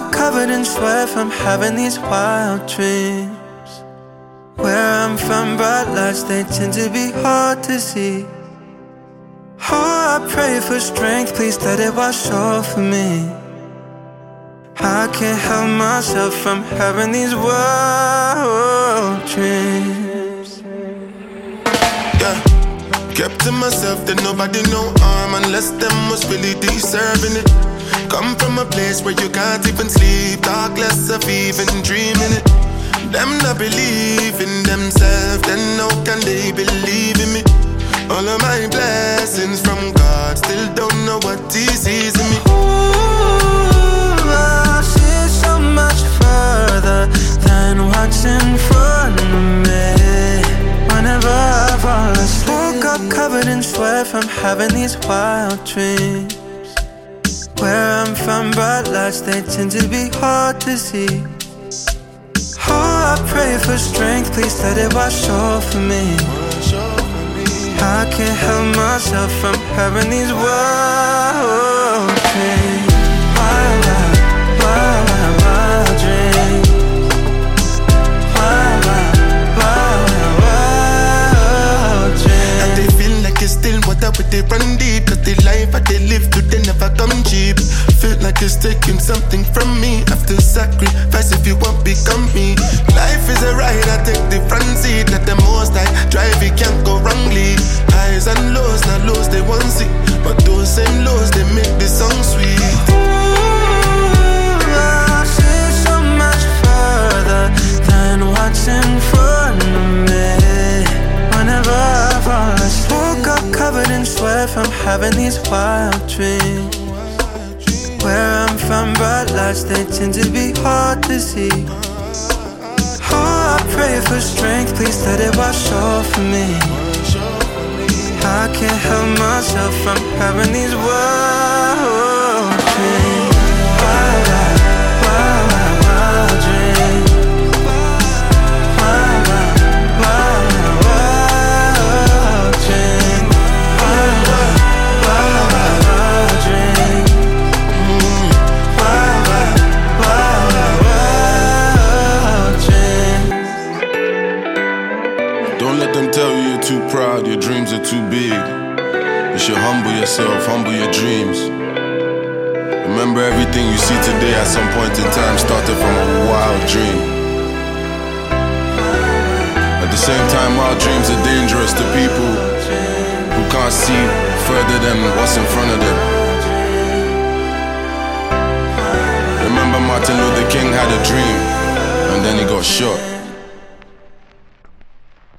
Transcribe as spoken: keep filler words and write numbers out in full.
up covered in sweat from having these wild dreams. Where I'm from, bright lights, they tend to be hard to see. Oh, I pray for strength, please let it wash over me. I can't help myself from having these wild dreams. Yeah, kept to myself that nobody know harm unless them was really deserving it. Come from a place where you can't even sleep, talk less of even dreaming it. Them not believe in themselves, then how can they believe in me? All of my blessings from God, still don't know what He sees in me. Ooh, I see so much further than what's in front of me. Whenever I fall asleep, woke up covered in sweat from having these wild dreams. Where I'm from, bright lights, they tend to be hard to see. Oh, I pray for strength, please let it wash over me. I can't help myself from having these wild dreams. Wild, wild, wild, wild, wild dreams. Wild, wild, wild, wild, wild dreams. And they feel like it's still water with they run deep, cause the life that they live through, they never come cheap. Feel like it's taking something from me. After sacrifice, if you want become me. Life is a ride, I take the front seat. Let the most I drive, it can't go wrongly. Highs and lows, not lows they won't see, but those same lows, they make the song sweet. Ooh, I see so much further than what's in front of me. Whenever I fall asleep, woke up covered in sweat from having these wild dreams. Where I'm from, bright lights, they tend to be hard to see. Oh, I pray for strength, please let it wash over me. I can't help myself from having these wild dreams. Wild, wild, wild, wild, wild dreams. Wild, wild, wild, wild, wild dreams. Wild, wild, wild, wild, wild dreams. Wild, wild, wild, wild, wild dreams. Don't let them tell you you're too proud, your dreams are too big. You should humble yourself, humble your dreams. Remember, everything you see today at some point in time started from a wild dream. At the same time, wild dreams are dangerous to people who can't see further than what's in front of them. Remember, Martin Luther King had a dream, and then he got shot.